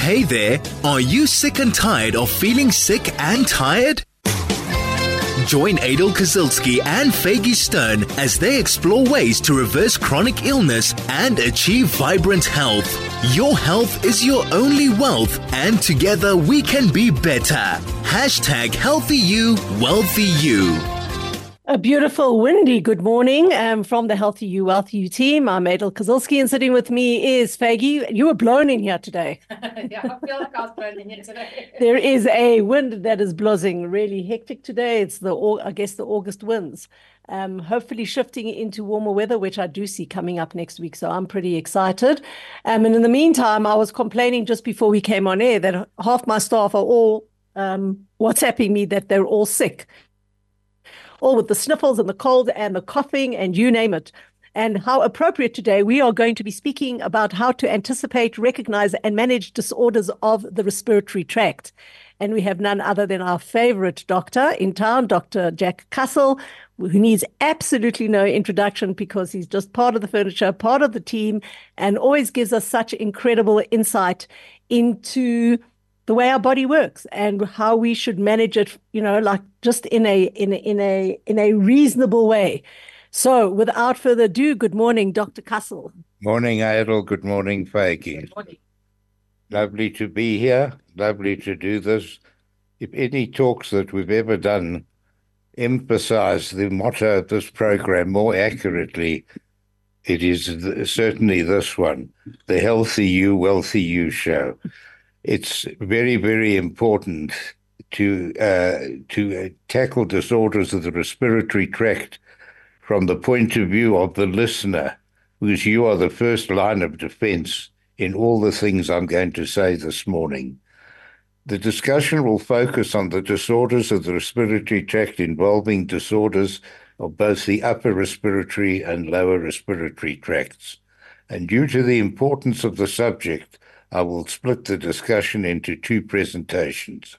Hey there, are you sick and tired of feeling sick and tired? Join Adel Kazilsky and Faggy Stern as they explore ways to reverse chronic illness and achieve vibrant health. Your health is your only wealth, and together we can be better. Hashtag Healthy You, Wealthy You. A beautiful, windy good morning from the Healthy You, Wealthy You team. I'm Adel Kazilsky, and sitting with me is Faggy. You were blown in here today. Yeah, I feel like I was blown in here today. There is a wind that is blowing really hectic today. It's the August winds. Hopefully shifting into warmer weather, which I do see coming up next week. So I'm pretty excited. And in the meantime, I was complaining just before we came on air that half my staff are all WhatsApping me that they're all sick. All with the sniffles and the cold and the coughing and you name it. And how appropriate today, we are going to be speaking about how to anticipate, recognize, and manage disorders of the respiratory tract. And we have none other than our favorite doctor in town, Dr. Jack Castle, who needs absolutely no introduction because he's just part of the furniture, part of the team, and always gives us such incredible insight into the way our body works and how we should manage it, like just in a reasonable way. So without further ado, good morning, Dr. Castle. Morning, Adel. Good morning, Faggy. Good morning. Lovely to be here. Lovely to do this. If any talks that we've ever done emphasize the motto of this program more accurately, it is certainly this one, the Healthy You, Wealthy You show. It's very, very important to tackle disorders of the respiratory tract from the point of view of the listener, because you are the first line of defense in all the things I'm going to say this morning. The discussion will focus on the disorders of the respiratory tract involving disorders of both the upper respiratory and lower respiratory tracts. And due to the importance of the subject, I will split the discussion into two presentations.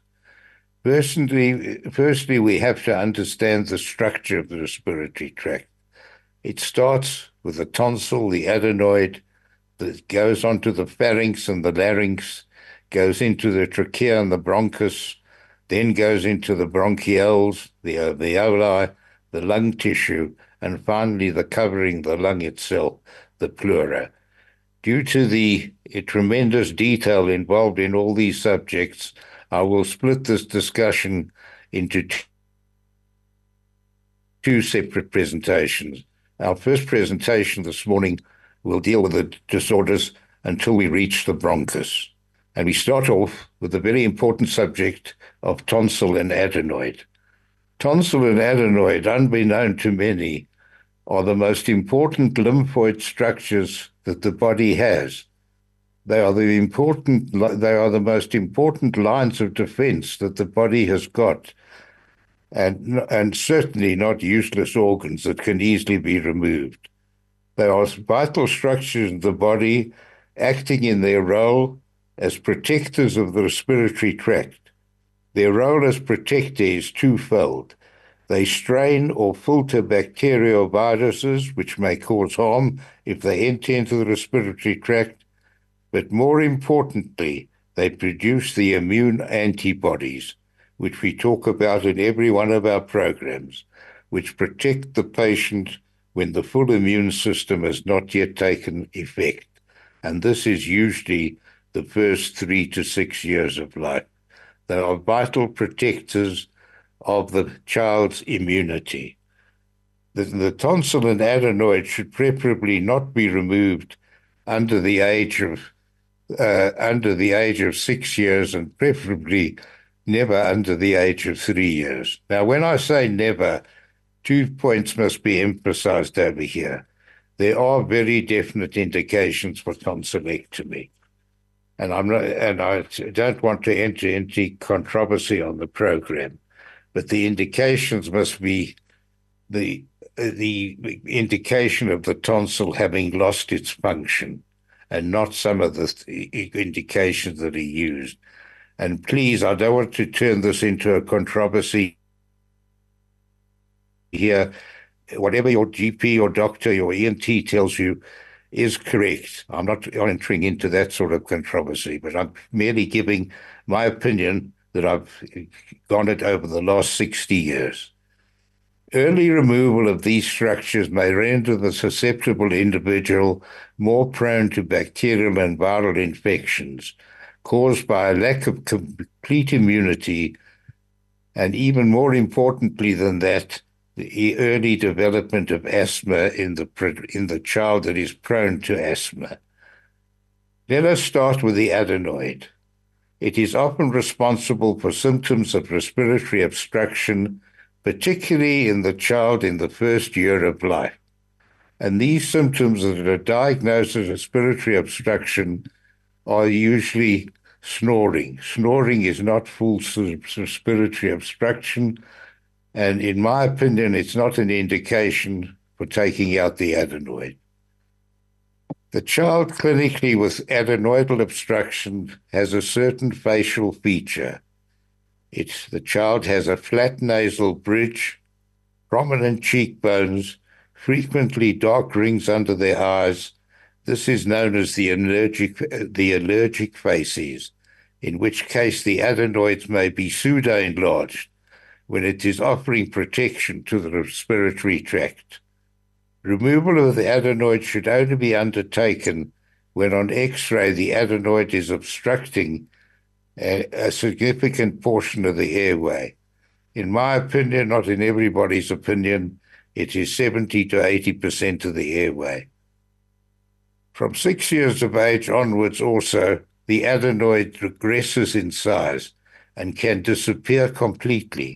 Firstly, we have to understand the structure of the respiratory tract. It starts with the tonsil, the adenoid, that goes onto the pharynx and the larynx, goes into the trachea and the bronchus, then goes into the bronchioles, the alveoli, the lung tissue, and finally the covering the lung itself, the pleura. Due to the tremendous detail involved in all these subjects, I will split this discussion into two separate presentations. Our first presentation this morning will deal with the disorders until we reach the bronchus. And we start off with the very important subject of tonsil and adenoid. Tonsil and adenoid, unbeknown to many, are the most important lymphoid structures that the body has. They are the most important lines of defense that the body has got, and certainly not useless organs that can easily be removed. They are vital structures of the body acting in their role as protectors of the respiratory tract. Their role as protector is twofold. They strain or filter bacteria or viruses, which may cause harm if they enter into the respiratory tract, but more importantly, they produce the immune antibodies, which we talk about in every one of our programs, which protect the patient when the full immune system has not yet taken effect. And this is usually the first 3 to 6 years of life. They are vital protectors of the child's immunity. The tonsil and adenoid should preferably not be removed under the age of 6 years, and preferably never under the age of 3 years. Now, when I say never, 2 points must be emphasized over here. There are very definite indications for tonsillectomy. And I don't want to enter into controversy on the program, but the indications must be the indication of the tonsil having lost its function, and not some of the indications that are used. And please, I don't want to turn this into a controversy here. Whatever your GP or doctor, your ENT tells you, is correct. I'm not entering into that sort of controversy, but I'm merely giving my opinion that I've garnered over the last 60 years. Early removal of these structures may render the susceptible individual more prone to bacterial and viral infections caused by a lack of complete immunity, and even more importantly than that, the early development of asthma in the child that is prone to asthma. Let us start with the adenoid. It is often responsible for symptoms of respiratory obstruction, particularly in the child in the first year of life. And these symptoms that are diagnosed as respiratory obstruction are usually snoring. Snoring is not full respiratory obstruction, and in my opinion, it's not an indication for taking out the adenoid. The child clinically with adenoidal obstruction has a certain facial feature. The child has a flat nasal bridge, prominent cheekbones, frequently dark rings under their eyes. This is known as the allergic facies, in which case the adenoids may be pseudo-enlarged when it is offering protection to the respiratory tract. Removal of the adenoid should only be undertaken when on X-ray the adenoid is obstructing a significant portion of the airway. In my opinion, not in everybody's opinion, it is 70 to 80% of the airway. From 6 years of age onwards also, the adenoid regresses in size and can disappear completely.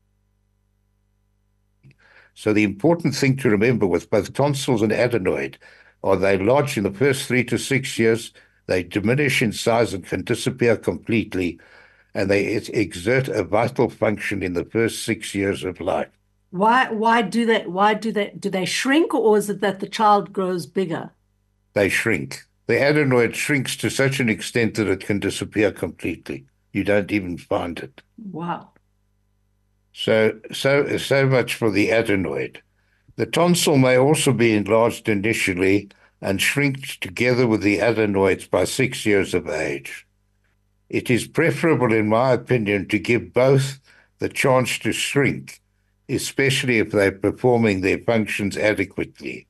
So the important thing to remember with both tonsils and adenoid are they lodge in the first 3 to 6 years, they diminish in size and can disappear completely, and they exert a vital function in the first 6 years of life. Why do they shrink, or is it that the child grows bigger? They shrink. The adenoid shrinks to such an extent that it can disappear completely. You don't even find it. Wow. So much for the adenoid. The tonsil may also be enlarged initially and shrink together with the adenoids by 6 years of age. It is preferable, in my opinion, to give both the chance to shrink, especially if they're performing their functions adequately.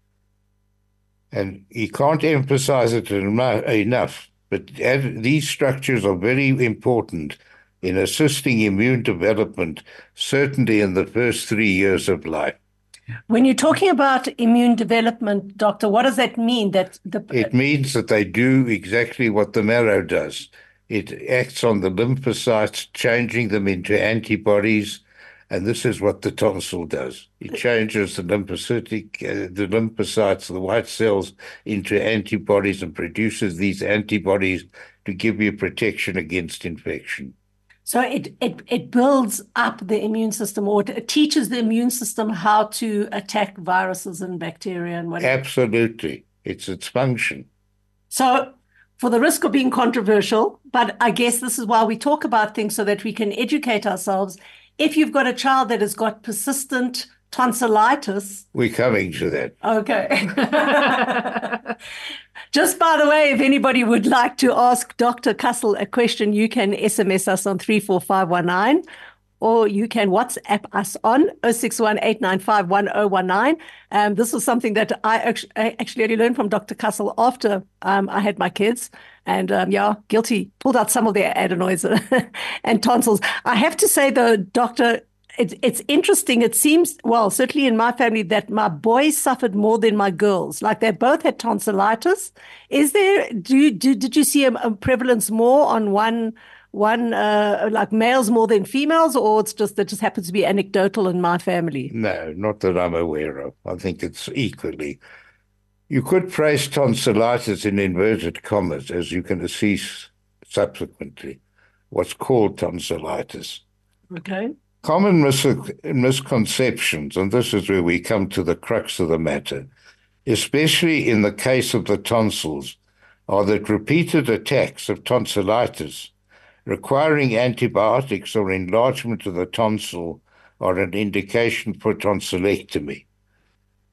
And you can't emphasize it enough, but these structures are very important in assisting immune development, certainly in the first 3 years of life. When you're talking about immune development, doctor, what does that mean? It means that they do exactly what the marrow does. It acts on the lymphocytes, changing them into antibodies, and this is what the tonsil does. It changes the lymphocytes, the white cells, into antibodies and produces these antibodies to give you protection against infection. So it builds up the immune system, or it teaches the immune system how to attack viruses and bacteria and whatever. Absolutely. It's its function. So for the risk of being controversial, but I guess this is why we talk about things, so that we can educate ourselves. If you've got a child that has got persistent tonsillitis. We're coming to that. Okay. Just by the way, if anybody would like to ask Dr. Cussell a question, you can SMS us on 34519, or you can WhatsApp us on 061-895-1019. This was something that I actually only learned from Dr. Cussell after I had my kids. And guilty, pulled out some of their adenoids and tonsils. I have to say, though, Doctor, it's interesting. It seems, well, certainly in my family, that my boys suffered more than my girls. Like, they both had tonsillitis. Did you see a prevalence more on one like males more than females, or it's just that just happens to be anecdotal in my family? No, not that I'm aware of. I think it's equally. You could phrase tonsillitis in inverted commas, as you can see subsequently, what's called tonsillitis. Okay. Common misconceptions, and this is where we come to the crux of the matter, especially in the case of the tonsils, are that repeated attacks of tonsillitis requiring antibiotics or enlargement of the tonsil are an indication for tonsillectomy.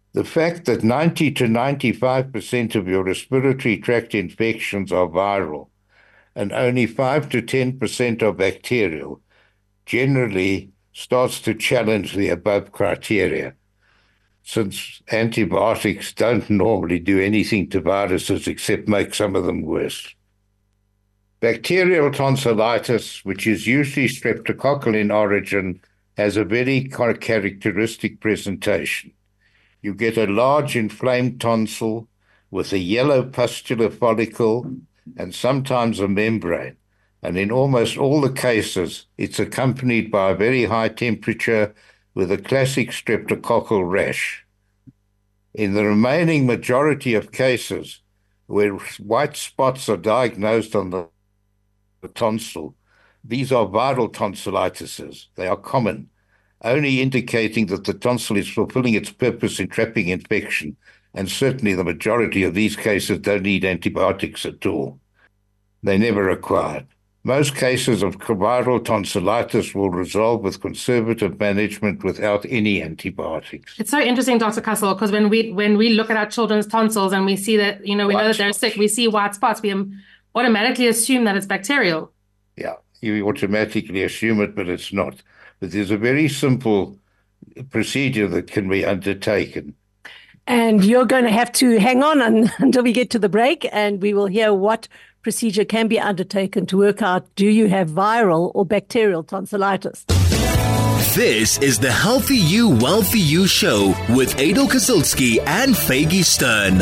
The fact that 90 to 95% of your respiratory tract infections are viral and only 5 to 10% are bacterial generally starts to challenge the above criteria, since antibiotics don't normally do anything to viruses except make some of them worse. Bacterial tonsillitis, which is usually streptococcal in origin, has a very characteristic presentation. You get a large inflamed tonsil with a yellow pustular follicle and sometimes a membrane. And in almost all the cases, it's accompanied by a very high temperature with a classic streptococcal rash. In the remaining majority of cases where white spots are diagnosed on the tonsil, these are viral tonsillitises. They are common, only indicating that the tonsil is fulfilling its purpose in trapping infection, and certainly the majority of these cases don't need antibiotics at all. They're never required. Most cases of viral tonsillitis will resolve with conservative management without any antibiotics. It's so interesting, Dr. Castle, because when we look at our children's tonsils and we see that, we know that they're sick, we see white spots, we automatically assume that it's bacterial. Yeah, you automatically assume it, but it's not. But there's a very simple procedure that can be undertaken. And you're going to have to hang on until we get to the break, and we will hear what procedure can be undertaken to work out, do you have viral or bacterial tonsillitis? This is the Healthy You, Wealthy You show with Adel Kazilsky and Faggy Stern.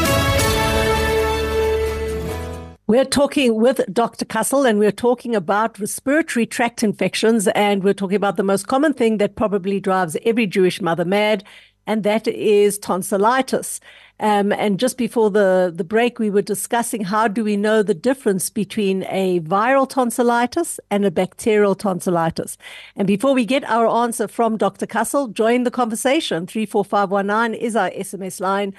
We're talking with Dr. Castle, and we're talking about respiratory tract infections, and we're talking about the most common thing that probably drives every Jewish mother mad, and that is tonsillitis. And just before the break, we were discussing how do we know the difference between a viral tonsillitis and a bacterial tonsillitis. And before we get our answer from Dr. Castle, join the conversation. 34519 is our SMS line.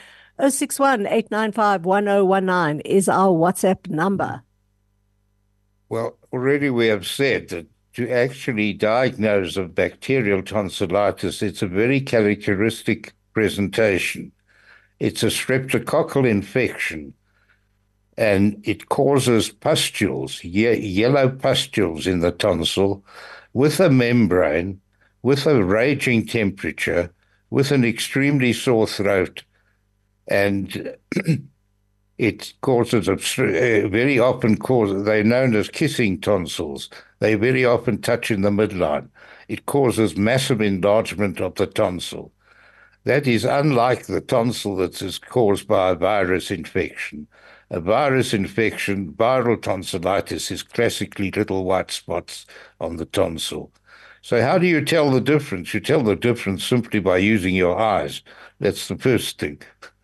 061-895-1019 is our WhatsApp number. Well, already we have said that to actually diagnose a bacterial tonsillitis, it's a very characteristic presentation. It's a streptococcal infection, and it causes pustules, yellow pustules in the tonsil, with a membrane, with a raging temperature, with an extremely sore throat, and it causes very often they're known as kissing tonsils. They very often touch in the midline. It causes massive enlargement of the tonsil. That is unlike the tonsil that is caused by a virus infection. A virus infection, viral tonsillitis, is classically little white spots on the tonsil. So how do you tell the difference? You tell the difference simply by using your eyes. That's the first thing.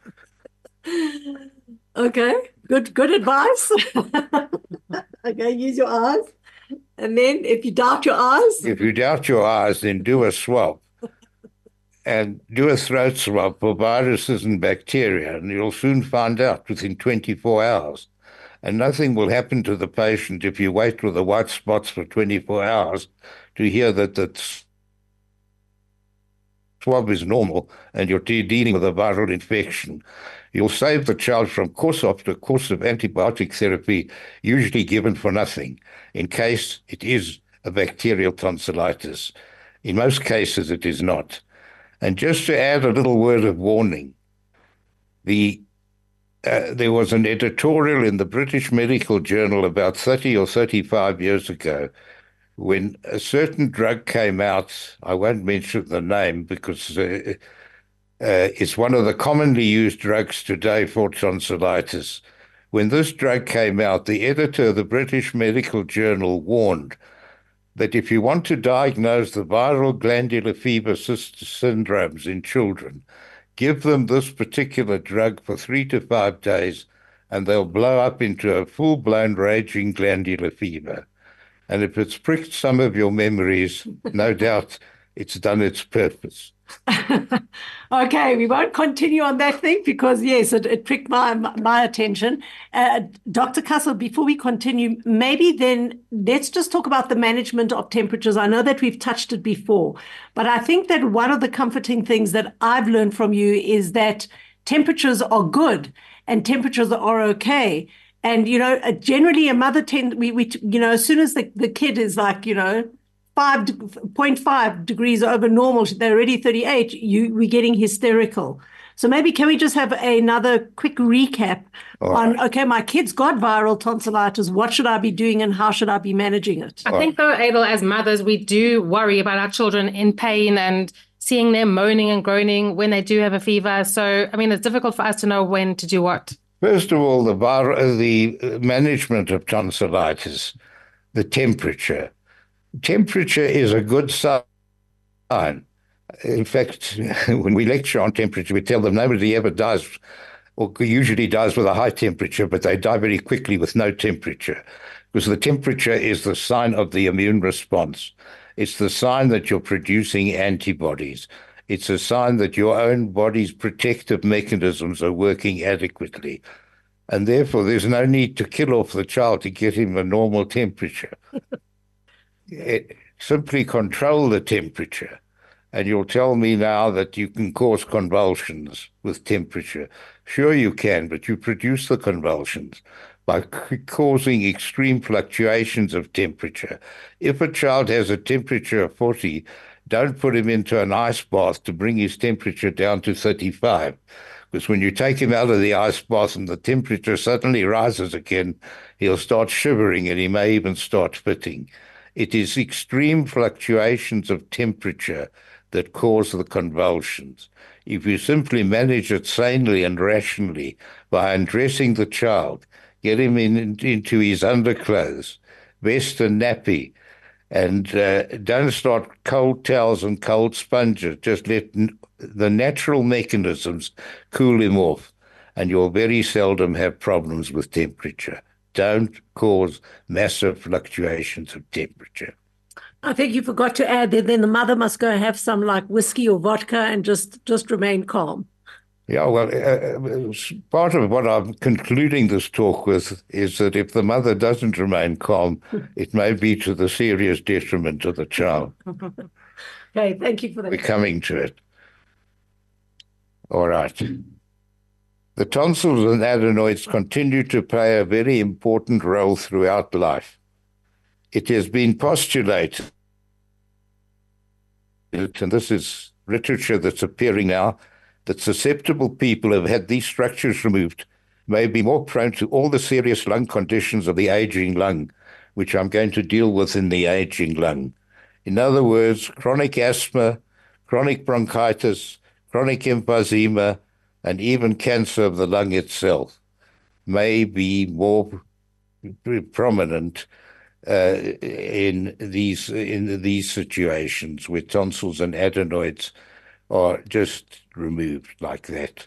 Okay, good advice. Okay, use your eyes. And then if you doubt your eyes? If you doubt your eyes, then do a swab. And do a throat swab for viruses and bacteria, and you'll soon find out within 24 hours. And nothing will happen to the patient if you wait with the white spots for 24 hours to hear that the swab is normal and you're dealing with a viral infection. You'll save the child from course after course of antibiotic therapy, usually given for nothing, in case it is a bacterial tonsillitis. In most cases, it is not. And just to add a little word of warning, there was an editorial in the British Medical Journal about 30 or 35 years ago when a certain drug came out. I won't mention the name because it's one of the commonly used drugs today for tonsillitis. When this drug came out, the editor of the British Medical Journal warned that if you want to diagnose the viral glandular fever syndromes in children, give them this particular drug for 3 to 5 days, and they'll blow up into a full-blown raging glandular fever. And if it's pricked some of your memories, no doubt it's done its purpose. Okay, we won't continue on that thing because yes, it pricked my attention. Dr. Castle, before we continue, maybe then let's just talk about the management of temperatures. I know that we've touched it before, but I think that one of the comforting things that I've learned from you is that temperatures are good and temperatures are okay. And generally a mother as soon as the kid is like, 5.5 degrees over normal, they're already 38, we're getting hysterical. So maybe can we just have another quick recap on, okay, my kid's got viral tonsillitis. What should I be doing and how should I be managing it? I think though, Adel, as mothers, we do worry about our children in pain and seeing them moaning and groaning when they do have a fever. So, I mean, it's difficult for us to know when to do what. First of all, the management of tonsillitis, the temperature. Temperature is a good sign. In fact, when we lecture on temperature, we tell them nobody ever dies or usually dies with a high temperature, but they die very quickly with no temperature because the temperature is the sign of the immune response. It's the sign that you're producing antibodies. It's a sign that your own body's protective mechanisms are working adequately. And therefore, there's no need to kill off the child to get him a normal temperature. Simply control the temperature. And you'll tell me now that you can cause convulsions with temperature. Sure you can, but you produce the convulsions by causing extreme fluctuations of temperature. If a child has a temperature of 40, don't put him into an ice bath to bring his temperature down to 35. Because when you take him out of the ice bath and the temperature suddenly rises again, he'll start shivering and he may even start fitting. It is extreme fluctuations of temperature that cause the convulsions. If you simply manage it sanely and rationally by undressing the child, get him into his underclothes, vest and nappy, and don't start cold towels and cold sponges. Just let the natural mechanisms cool him off, and you'll very seldom have problems with temperature. Don't cause massive fluctuations of temperature. I think you forgot to add that then the mother must go have some like whiskey or vodka and just remain calm. Yeah, well, part of what I'm concluding this talk with is that if the mother doesn't remain calm, it may be to the serious detriment of the child. Okay, thank you for that. We're coming to it. All right. The tonsils and adenoids continue to play a very important role throughout life. It has been postulated, and this is literature that's appearing now, that susceptible people who have had these structures removed may be more prone to all the serious lung conditions of the aging lung, which I'm going to deal with in the aging lung. In other words, chronic asthma, chronic bronchitis, chronic emphysema, and even cancer of the lung itself may be more prominent in these situations where tonsils and adenoids are just removed like that.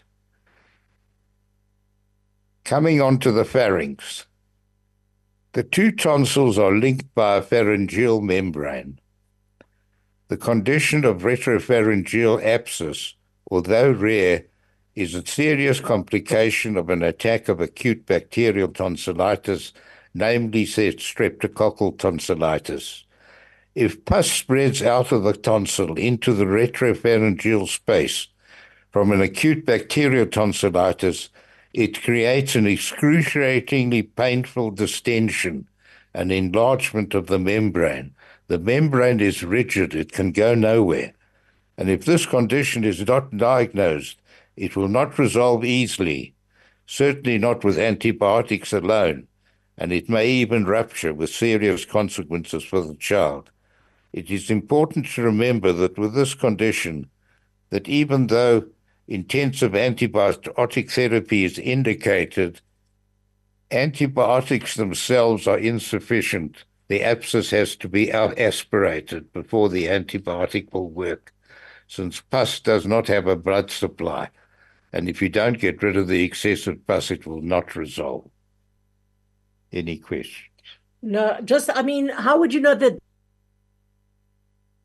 Coming on to the pharynx. The two tonsils are linked by a pharyngeal membrane. The condition of retropharyngeal abscess, although rare, is a serious complication of an attack of acute bacterial tonsillitis, namely streptococcal tonsillitis. If pus spreads out of the tonsil into the retropharyngeal space from an acute bacterial tonsillitis, it creates an excruciatingly painful distension, an enlargement of the membrane. The membrane is rigid, it can go nowhere. And if this condition is not diagnosed, it will not resolve easily, certainly not with antibiotics alone, and it may even rupture with serious consequences for the child. It is important to remember that with this condition, that even though intensive antibiotic therapy is indicated, antibiotics themselves are insufficient. The abscess has to be aspirated before the antibiotic will work, since pus does not have a blood supply. And if you don't get rid of the excessive pus, it will not resolve. Any questions? No, how would you know the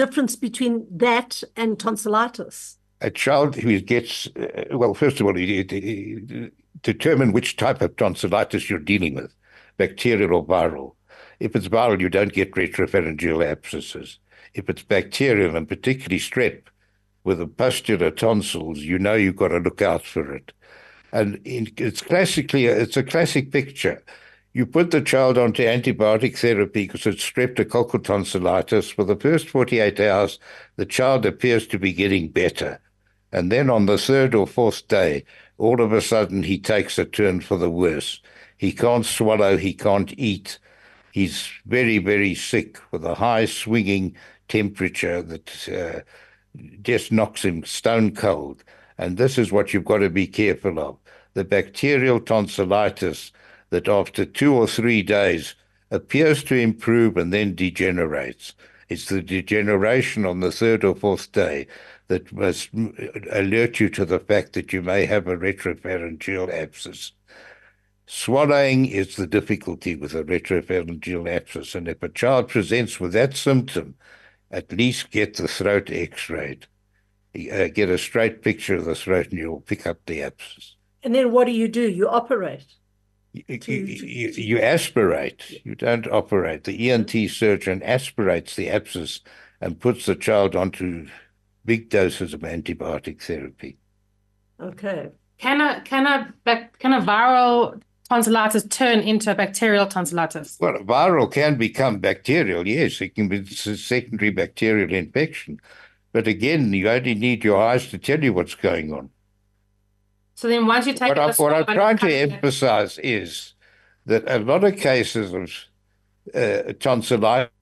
difference between that and tonsillitis? A child who gets, well, first of all, determine which type of tonsillitis you're dealing with, bacterial or viral. If it's viral, you don't get retropharyngeal abscesses. If it's bacterial, and particularly strep, with the pustular tonsils, you know you've got to look out for it. And it's a classic picture. You put the child onto antibiotic therapy because it's streptococcal tonsillitis. For the first 48 hours, the child appears to be getting better. And then on the third or fourth day, all of a sudden he takes a turn for the worse. He can't swallow, he can't eat. He's very, very sick with a high swinging temperature that just knocks him stone cold. And this is what you've got to be careful of. The bacterial tonsillitis that after 2 or 3 days appears to improve and then degenerates. It's the degeneration on the third or fourth day that must alert you to the fact that you may have a retropharyngeal abscess. Swallowing is the difficulty with a retropharyngeal abscess, and if a child presents with that symptom, at least get the throat x-rayed. Get a straight picture of the throat and you'll pick up the abscess. And then what do? You operate? You aspirate. You don't operate. The ENT surgeon aspirates the abscess and puts the child onto big doses of antibiotic therapy. Okay. Can a viral tonsillitis turn into a bacterial tonsillitis? Well, viral can become bacterial, yes. It can be a secondary bacterial infection. But again, you only need your eyes to tell you what's going on. So then once you take what I'm trying to emphasize is that a lot of cases of tonsillitis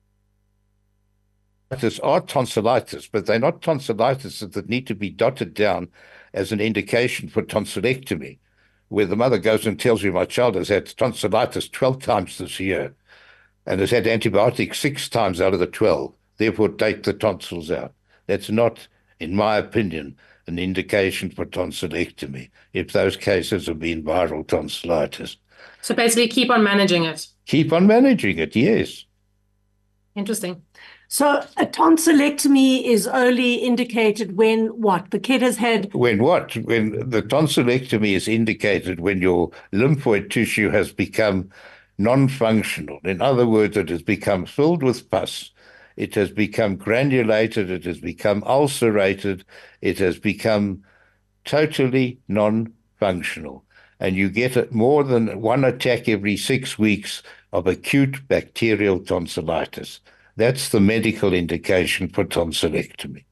are tonsillitis, but they're not tonsillitis that need to be dotted down as an indication for tonsillectomy, where the mother goes and tells you, my child has had tonsillitis 12 times this year and has had antibiotics 6 times out of the 12, therefore take the tonsils out. That's not, in my opinion, an indication for tonsillectomy if those cases have been viral tonsillitis. So basically keep on managing it. Keep on managing it, yes. Interesting. So a tonsillectomy is only indicated when what? The kid has had... When what? When the tonsillectomy is indicated when your lymphoid tissue has become non-functional. In other words, it has become filled with pus. It has become granulated. It has become ulcerated. It has become totally non-functional. And you get more than one attack every 6 weeks of acute bacterial tonsillitis. That's the medical indication for tonsillectomy.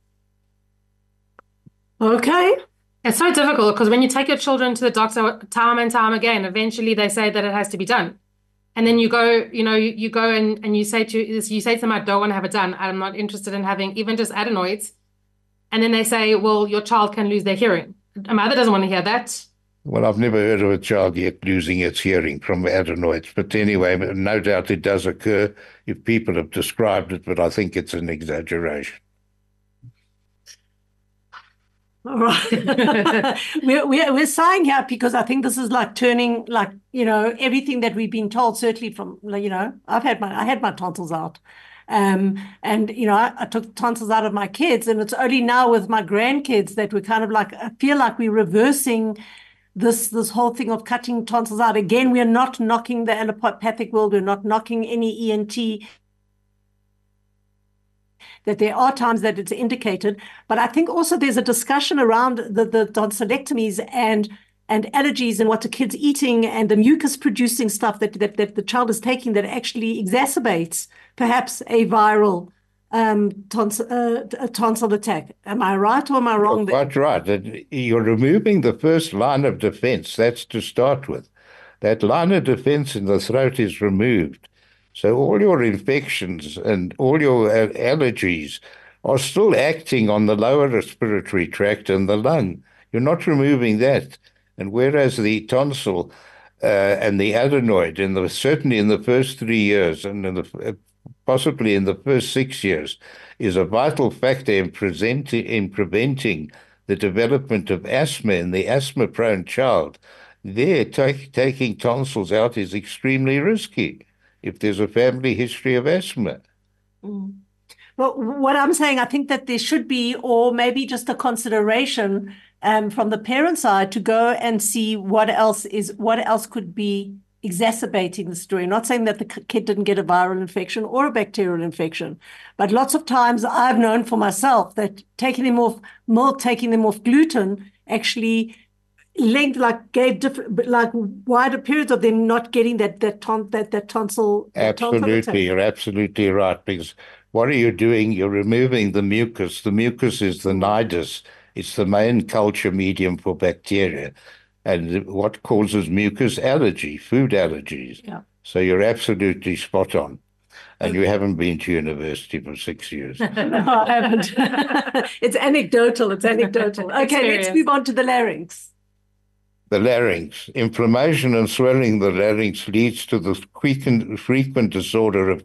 Okay. It's so difficult because when you take your children to the doctor time and time again, eventually they say that it has to be done. And then you go, you go and you say to them, I don't want to have it done. I'm not interested in having even just adenoids. And then they say, well, your child can lose their hearing. A mother doesn't want to hear that. Well, I've never heard of a child yet losing its hearing from adenoids. But anyway, no doubt it does occur if people have described it, but I think it's an exaggeration. All right. we're sighing here because I think this is like turning everything that we've been told, certainly from, I had my tonsils out. And, I took tonsils out of my kids, and it's only now with my grandkids that we're kind of like, I feel like we're reversing this whole thing of cutting tonsils out. Again, we are not knocking the allopathic world. We're not knocking any ENT, that there are times that it's indicated. But I think also there's a discussion around the tonsillectomies and allergies and what the kid's eating and the mucus producing stuff that the child is taking that actually exacerbates perhaps a viral tonsil attack. Am I right or am I wrong? You're quite right. You're removing the first line of defense. That's to start with. That line of defense in the throat is removed. So all your infections and all your allergies are still acting on the lower respiratory tract and the lung. You're not removing that. And whereas the tonsil and the adenoid, certainly in the first 3 years and possibly in the first 6 years, is a vital factor in preventing the development of asthma in the asthma-prone child, taking tonsils out is extremely risky if there's a family history of asthma. Well, But what I'm saying, I think that there should be, or maybe just a consideration from the parent side to go and see what else could be exacerbating the story. Not saying that the kid didn't get a viral infection or a bacterial infection, but lots of times I've known for myself that taking them off milk, taking them off gluten actually gave different, wider periods of them not getting that tonsil. Absolutely, you're absolutely right. Because what are you doing? You're removing the mucus. The mucus is the nidus. It's the main culture medium for bacteria. And what causes mucus? Allergy, food allergies. Yeah. So you're absolutely spot on. And you haven't been to university for 6 years. No, I haven't. It's anecdotal. Okay, let's move on to the larynx. The larynx. Inflammation and swelling of the larynx leads to the frequent disorder of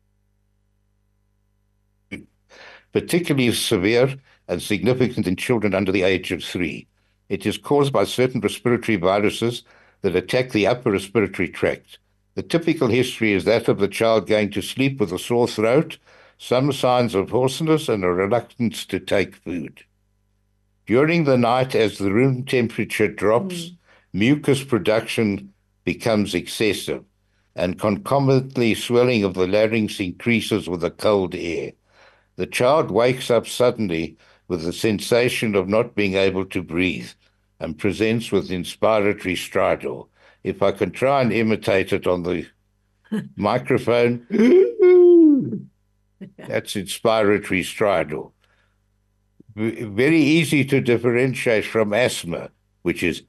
particularly severe and significant in children under the age of 3. It is caused by certain respiratory viruses that attack the upper respiratory tract. The typical history is that of the child going to sleep with a sore throat, some signs of hoarseness, and a reluctance to take food. During the night, as the room temperature drops, mucus production becomes excessive, and concomitantly swelling of the larynx increases with the cold air. The child wakes up suddenly with the sensation of not being able to breathe and presents with inspiratory stridor. If I can try and imitate it on the microphone, that's inspiratory stridor. Very easy to differentiate from asthma, which is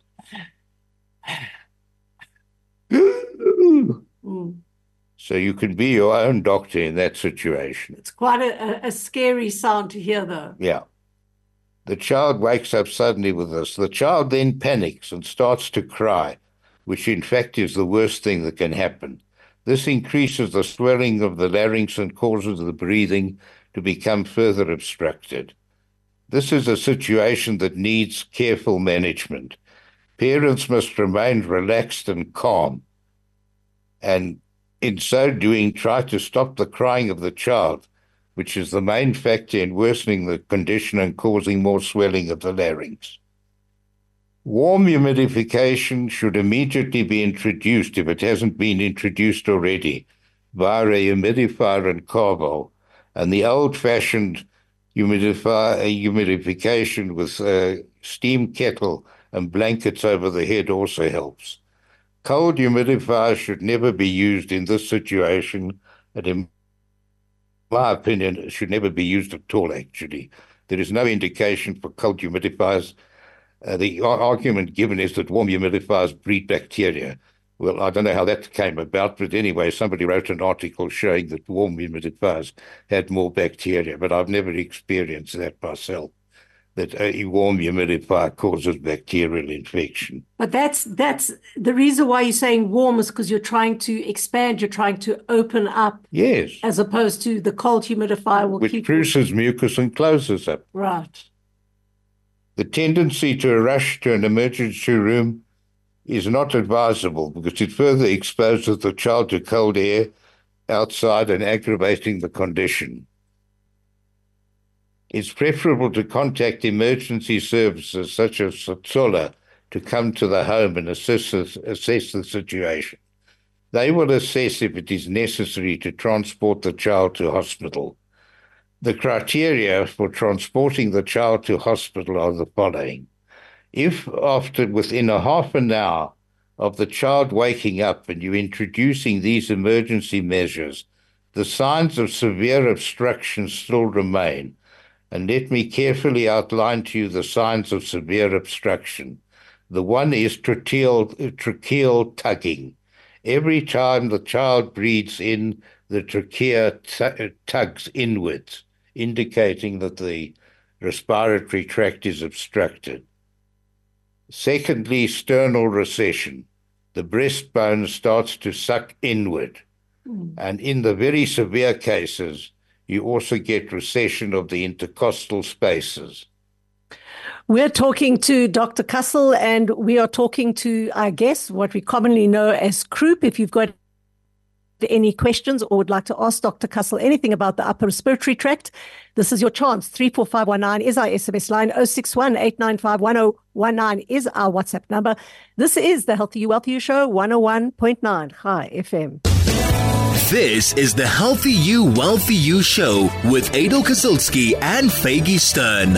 So you can be your own doctor in that situation. It's quite a scary sound to hear, though. Yeah. The child wakes up suddenly with this. The child then panics and starts to cry, which in fact is the worst thing that can happen. This increases the swelling of the larynx and causes the breathing to become further obstructed. This is a situation that needs careful management. Parents must remain relaxed and calm, and in so doing, try to stop the crying of the child, which is the main factor in worsening the condition and causing more swelling of the larynx. Warm humidification should immediately be introduced if it hasn't been introduced already via a humidifier and carvel, and the old-fashioned humidification with a steam kettle and blankets over the head also helps. Cold humidifiers should never be used in this situation, and in my opinion, it should never be used at all, actually. There is no indication for cold humidifiers. The argument given is that warm humidifiers breed bacteria. Well, I don't know how that came about, but anyway, somebody wrote an article showing that warm humidifiers had more bacteria, but I've never experienced that myself, that a warm humidifier causes bacterial infection. But that's the reason why you're saying warm is because you're trying to expand, you're trying to open up. Yes. As opposed to the cold humidifier will which produces mucus and closes up. Right. The tendency to rush to an emergency room is not advisable because it further exposes the child to cold air outside and aggravating the condition. It's preferable to contact emergency services such as Satsola to come to the home and assess the situation. They will assess if it is necessary to transport the child to hospital. The criteria for transporting the child to hospital are the following. If within a half an hour of the child waking up and you introducing these emergency measures, the signs of severe obstruction still remain, and let me carefully outline to you the signs of severe obstruction. The one is tracheal tugging. Every time the child breathes in, the trachea tugs inwards, indicating that the respiratory tract is obstructed. Secondly, sternal recession. The breastbone starts to suck inward. And in the very severe cases, you also get recession of the intercostal spaces. We're talking to Dr. Kassel, and we are talking to, I guess, what we commonly know as croup. If you've got any questions or would like to ask Dr. Kassel anything about the upper respiratory tract, this is your chance. 34519 is our SMS line. 061 895 1019 is our WhatsApp number. This is the Healthy You, Wealthy You Show, 101.9 High FM. This is the Healthy You, Wealthy You Show with Adel Kazilski and Faggy Stern.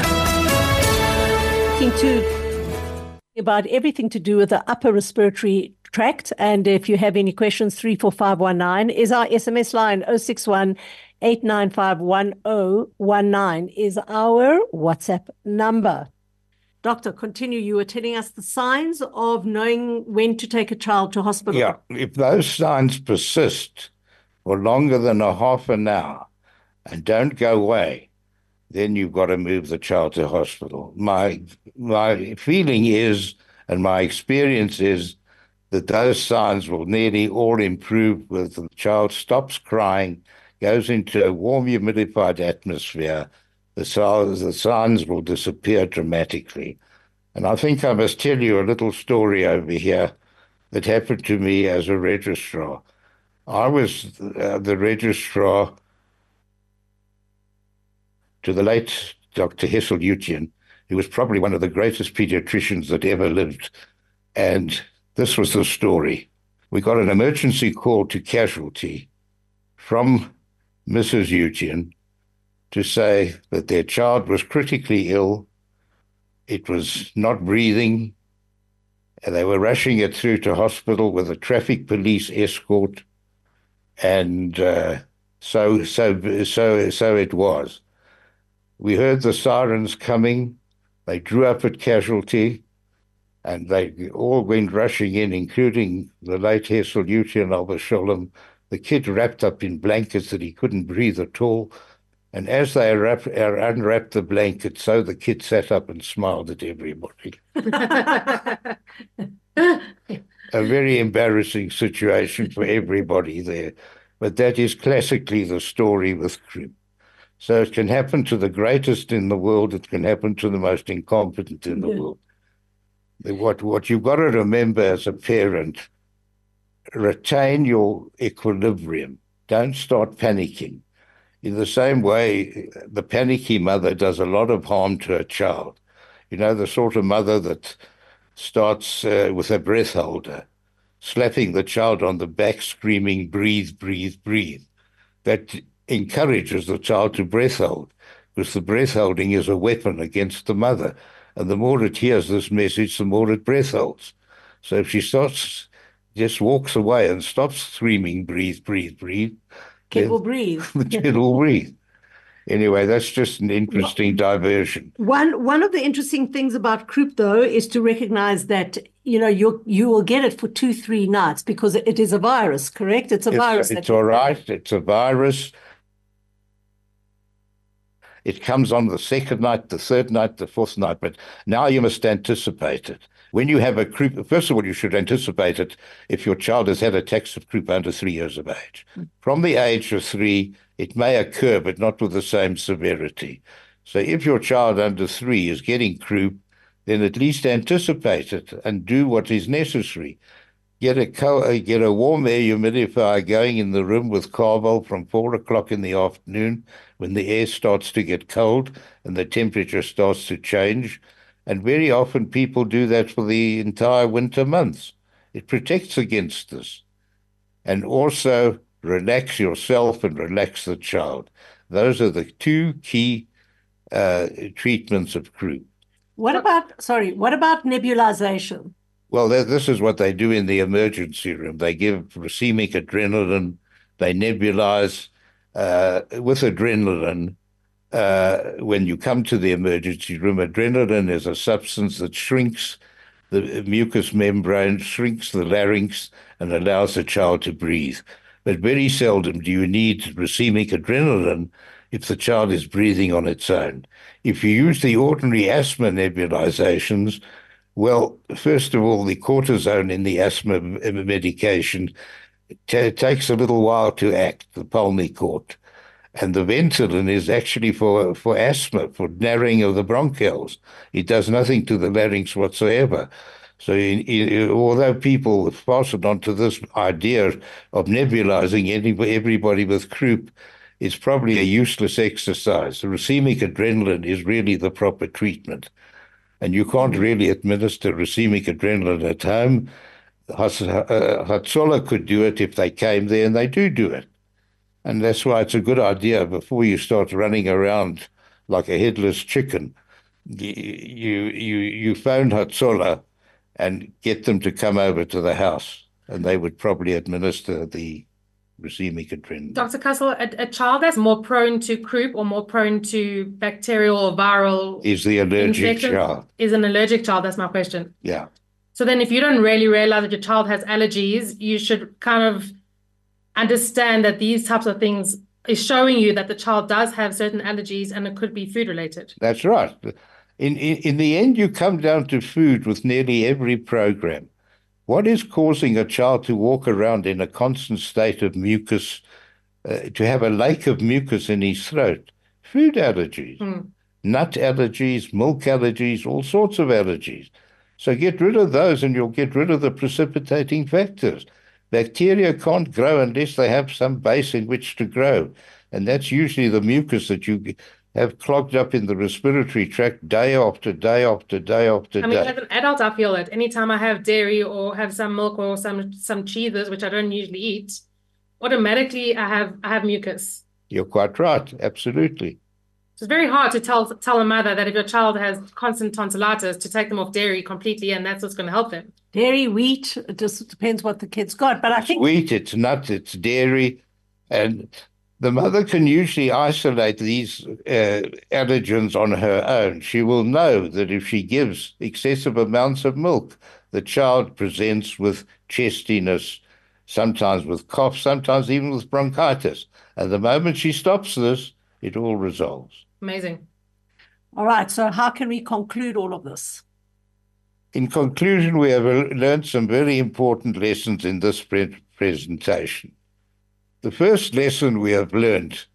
About everything to do with the upper respiratory tract. And if you have any questions, 34519 is our SMS line. 061 895 1019 is our WhatsApp number. Doctor, continue. You were telling us the signs of knowing when to take a child to hospital. Yeah, if those signs persist for longer than a half an hour and don't go away, then you've got to move the child to hospital. My feeling is, and my experience is, that those signs will nearly all improve with the child stops crying, goes into a warm, humidified atmosphere. The signs will disappear dramatically. And I think I must tell you a little story over here that happened to me as a registrar. I was the registrar to the late Dr. Hessel Utian, who was probably one of the greatest pediatricians that ever lived. And this was the story. We got an emergency call to casualty from Mrs. Utian to say that their child was critically ill. It was not breathing, and they were rushing it through to hospital with a traffic police escort. And so it was. We heard the sirens coming. They drew up at casualty, and they all went rushing in, including the late Hessel Utian Albert Sholem, the kid wrapped up in blankets that he couldn't breathe at all. And as they unwrapped the blanket, so the kid sat up and smiled at everybody. A very embarrassing situation for everybody there. But that is classically the story with croup. So it can happen to the greatest in the world. It can happen to the most incompetent in the world. What you've got to remember as a parent, retain your equilibrium. Don't start panicking. In the same way, the panicky mother does a lot of harm to her child. You know, the sort of mother that starts with a breath holder, slapping the child on the back, screaming, breathe, breathe, breathe. That encourages the child to breath hold, because the breath holding is a weapon against the mother. And the more it hears this message, the more it breath holds. So if she just walks away and stops screaming, breathe, breathe, breathe, kid will breathe. The kid will breathe. Anyway, that's just an interesting diversion. One of the interesting things about croup, though, is to recognize that, you know, you will get it for 2-3 nights because it is a virus, correct? It's a virus. It's all right. It's a virus. It comes on the second night, the third night, the fourth night, but now you must anticipate it. When you have a croup, first of all, you should anticipate it if your child has had attacks of croup under 3 years of age. From the age of 3, it may occur, but not with the same severity. So if your child under 3 is getting croup, then at least anticipate it and do what is necessary. Get a warm air humidifier going in the room with Carvel from 4 o'clock in the afternoon when the air starts to get cold and the temperature starts to change. And very often people do that for the entire winter months. It protects against this. And also relax yourself and relax the child. Those are the 2 key treatments of croup. What about nebulization? Well, this is what they do in the emergency room. They give racemic adrenaline. They nebulize with adrenaline. When you come to the emergency room, adrenaline is a substance that shrinks the mucous membrane, shrinks the larynx, and allows the child to breathe. But very seldom do you need racemic adrenaline if the child is breathing on its own. If you use the ordinary asthma nebulizations, well, first of all, the cortisone in the asthma medication takes a little while to act, the Pulmicort. And the Ventolin is actually for asthma, for narrowing of the bronchioles. It does nothing to the larynx whatsoever. So although people fasten onto this idea of nebulizing everybody with croup, it's probably a useless exercise. The racemic adrenaline is really the proper treatment. And you can't really administer racemic adrenaline at home. Hatzola could do it if they came there, and they do it. And that's why it's a good idea before you start running around like a headless chicken. You phone Hatzola and get them to come over to the house, and they would probably administer the racemic adrenaline. Dr. Castle, a child that's more prone to croup or more prone to bacterial or viral is the allergic child. Is an allergic child, that's my question. Yeah. So then if you don't really realize that your child has allergies, you should kind of understand that these types of things is showing you that the child does have certain allergies and it could be food related. That's right. In the end, you come down to food with nearly every program. What is causing a child to walk around in a constant state of mucus, to have a lake of mucus in his throat? Food allergies, nut allergies, milk allergies, all sorts of allergies. So get rid of those and you'll get rid of the precipitating factors. Bacteria can't grow unless they have some base in which to grow. And that's usually the mucus that you have clogged up in the respiratory tract day after day after day after day. I mean, as an adult, I feel it. Anytime I have dairy or have some milk or some cheeses, which I don't usually eat, automatically I have mucus. You're quite right. Absolutely. So it's very hard to tell a mother that if your child has constant tonsillitis, to take them off dairy completely, and that's what's going to help them. Dairy, wheat, it just depends what the kid's got. But I think wheat, it's nuts, it's dairy, and the mother can usually isolate these allergens on her own. She will know that if she gives excessive amounts of milk, the child presents with chestiness, sometimes with cough, sometimes even with bronchitis. And the moment she stops this, it all resolves. Amazing. All right. So how can we conclude all of this? In conclusion, we have learned some very important lessons in this presentation. The first lesson we have learned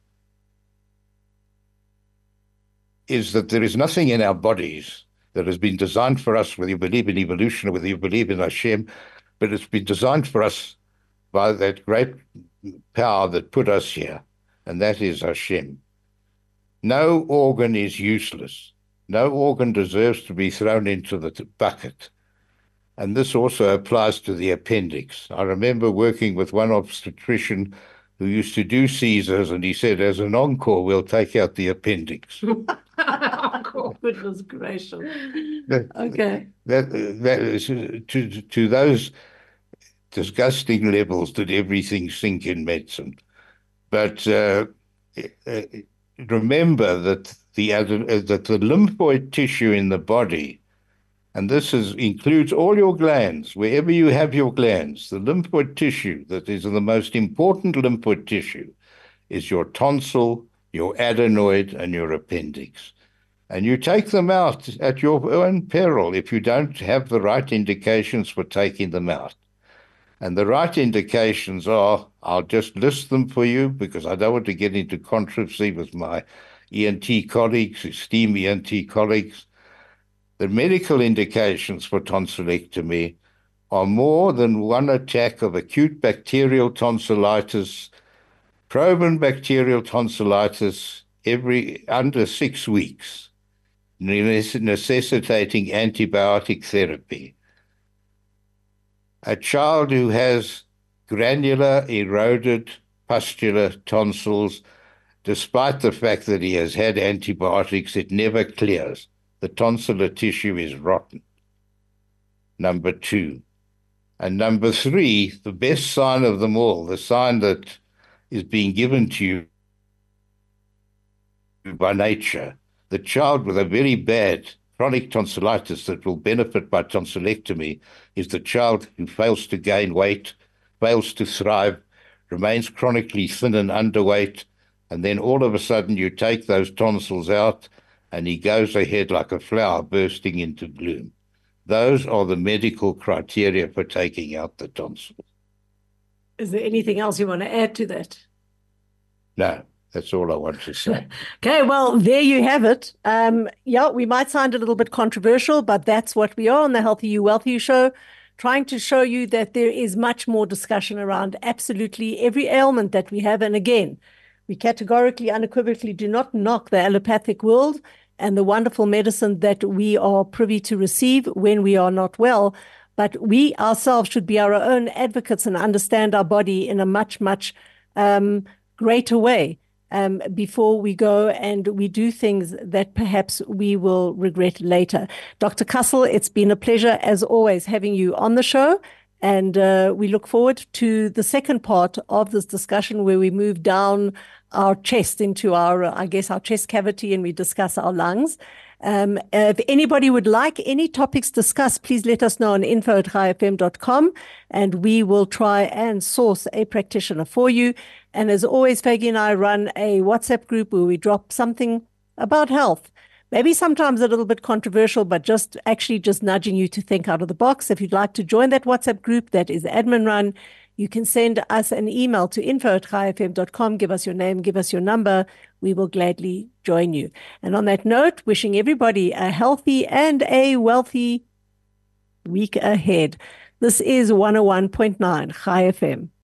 is that there is nothing in our bodies that has been designed for us, whether you believe in evolution or whether you believe in Hashem, but it's been designed for us by that great power that put us here, and that is Hashem. No organ is useless. No organ deserves to be thrown into the bucket. And this also applies to the appendix. I remember working with one obstetrician who used to do Caesars, and he said, as an encore, we'll take out the appendix. Goodness gracious. Okay. That is, to those disgusting levels did everything sink in medicine. But remember that the lymphoid tissue in the body, and this includes all your glands, wherever you have your glands, the lymphoid tissue that is the most important lymphoid tissue is your tonsil, your adenoid, and your appendix. And you take them out at your own peril if you don't have the right indications for taking them out. And the right indications are, I'll just list them for you because I don't want to get into controversy with my ENT colleagues, esteemed ENT colleagues. The medical indications for tonsillectomy are more than one attack of acute bacterial tonsillitis, proven bacterial tonsillitis under 6 weeks, necessitating antibiotic therapy. A child who has granular, eroded pustular tonsils, despite the fact that he has had antibiotics, it never clears. The tonsillar tissue is rotten. Number 2. And number 3, the best sign of them all, the sign that is being given to you by nature, the child with a very bad chronic tonsillitis that will benefit by tonsillectomy is the child who fails to gain weight, fails to thrive, remains chronically thin and underweight, and then all of a sudden you take those tonsils out and he goes ahead like a flower bursting into bloom. Those are the medical criteria for taking out the tonsils. Is there anything else you want to add to that? No. That's all I want to say. Okay, well, there you have it. Yeah, we might sound a little bit controversial, but that's what we are on the Healthy You, Wealthy You show, trying to show you that there is much more discussion around absolutely every ailment that we have. And again, we categorically, unequivocally do not knock the allopathic world and the wonderful medicine that we are privy to receive when we are not well. But we ourselves should be our own advocates and understand our body in a much, much greater way. Before we go and we do things that perhaps we will regret later. Dr. Kassel, it's been a pleasure, as always, having you on the show. And we look forward to the second part of this discussion where we move down our chest into our, our chest cavity, and we discuss our lungs. If anybody would like any topics discussed, please let us know on info@chaifm.com, and we will try and source a practitioner for you. And as always, Fagi and I run a WhatsApp group where we drop something about health. Maybe sometimes a little bit controversial, but just nudging you to think out of the box. If you'd like to join that WhatsApp group, that is admin run. You can send us an email to info@chaifm.com. Give us your name, give us your number. We will gladly join you. And on that note, wishing everybody a healthy and a wealthy week ahead. This is 101.9 Chai FM.